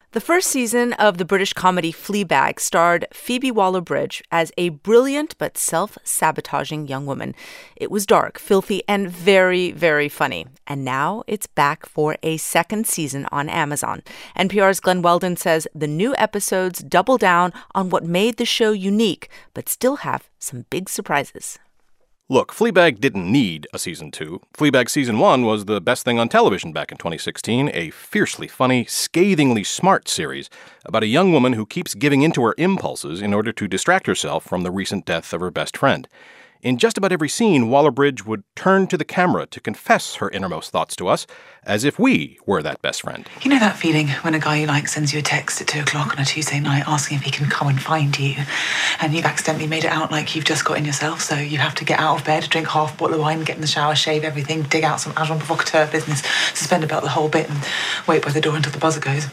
The first season of the British comedy Fleabag starred Phoebe Waller-Bridge as a brilliant but self-sabotaging young woman. It was dark, filthy, and very, very funny. And now it's back for a second season on Amazon. NPR's Glenn Weldon says the new episodes double down on what made the show unique, but still have some big surprises. Look, Fleabag didn't need a season 2. Fleabag season 1 was the best thing on television back in 2016, a fiercely funny, scathingly smart series about a young woman who keeps giving in to her impulses in order to distract herself from the recent death of her best friend. In just about every scene, Waller-Bridge would turn to the camera to confess her innermost thoughts to us, as if we were that best friend. You know that feeling when a guy you like sends you a text at 2 o'clock on a Tuesday night asking if he can come and find you, and you've accidentally made it out like you've just got in yourself, so you have to get out of bed, drink half a bottle of wine, get in the shower, shave everything, dig out some agent provocateur business, suspend about the whole bit, and wait by the door until the buzzer goes.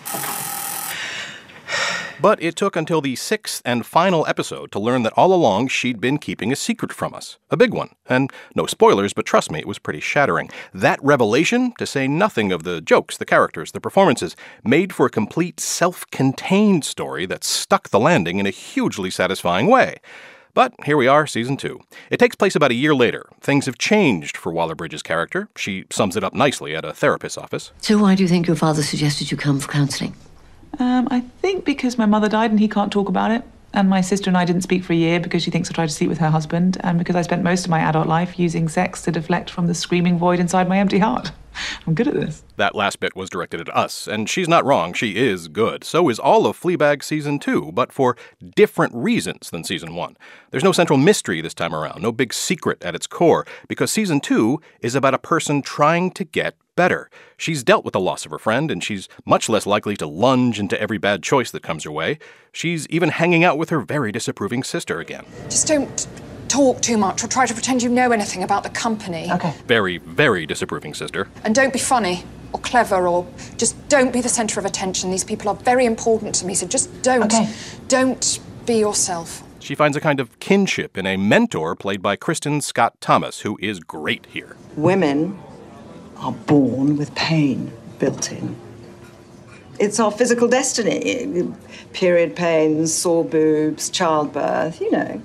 But it took until the 6th and final episode to learn that all along she'd been keeping a secret from us. A big one. And no spoilers, but trust me, it was pretty shattering. That revelation, to say nothing of the jokes, the characters, the performances, made for a complete self-contained story that stuck the landing in a hugely satisfying way. But here we are, season 2. It takes place about a year later. Things have changed for Waller-Bridge's character. She sums it up nicely at a therapist's office. So why do you think your father suggested you come for counselling? I think because my mother died and he can't talk about it. And my sister and I didn't speak for a year because she thinks I tried to sleep with her husband. And because I spent most of my adult life using sex to deflect from the screaming void inside my empty heart. I'm good at this. That last bit was directed at us, and she's not wrong. She is good. So is all of Fleabag season 2, but for different reasons than season 1. There's no central mystery this time around, no big secret at its core, because season 2 is about a person trying to get better. She's dealt with the loss of her friend, and she's much less likely to lunge into every bad choice that comes her way. She's even hanging out with her very disapproving sister again. Just don't talk too much or try to pretend you know anything about the company. Okay. Very, very disapproving sister. And don't be funny or clever or just don't be the centre of attention. These people are very important to me, so just don't. Okay. Don't be yourself. She finds a kind of kinship in a mentor played by Kristen Scott Thomas, who is great here. Women are born with pain built in. It's our physical destiny. Period pains, sore boobs, childbirth, you know.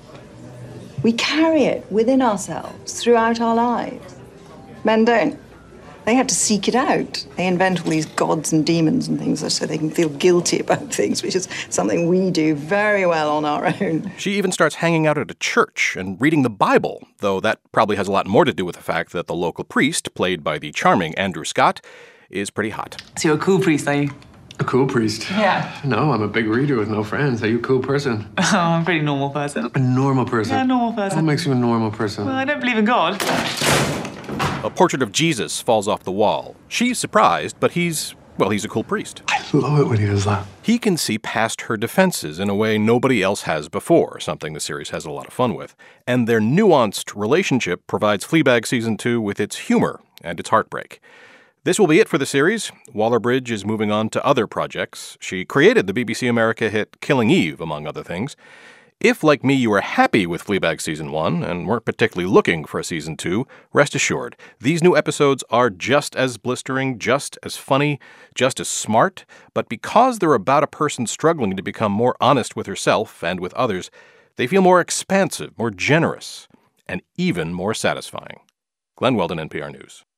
We carry it within ourselves throughout our lives. Men don't. They have to seek it out. They invent all these gods and demons and things so they can feel guilty about things, which is something we do very well on our own. She even starts hanging out at a church and reading the Bible, though that probably has a lot more to do with the fact that the local priest, played by the charming Andrew Scott, is pretty hot. So you're a cool priest, are you? A cool priest? Yeah. No, I'm a big reader with no friends. Are you a cool person? Oh, I'm a pretty normal person. A normal person? Yeah, a normal person. What makes you a normal person? Well, I don't believe in God. A portrait of Jesus falls off the wall. She's surprised, but he's a cool priest. I love it when he does that. He can see past her defenses in a way nobody else has before, something the series has a lot of fun with. And their nuanced relationship provides Fleabag Season 2 with its humor and its heartbreak. This will be it for the series. Waller-Bridge is moving on to other projects. She created the BBC America hit Killing Eve, among other things. If, like me, you were happy with Fleabag Season 1 and weren't particularly looking for a Season 2, rest assured, these new episodes are just as blistering, just as funny, just as smart, but because they're about a person struggling to become more honest with herself and with others, they feel more expansive, more generous, and even more satisfying. Glenn Weldon, NPR News.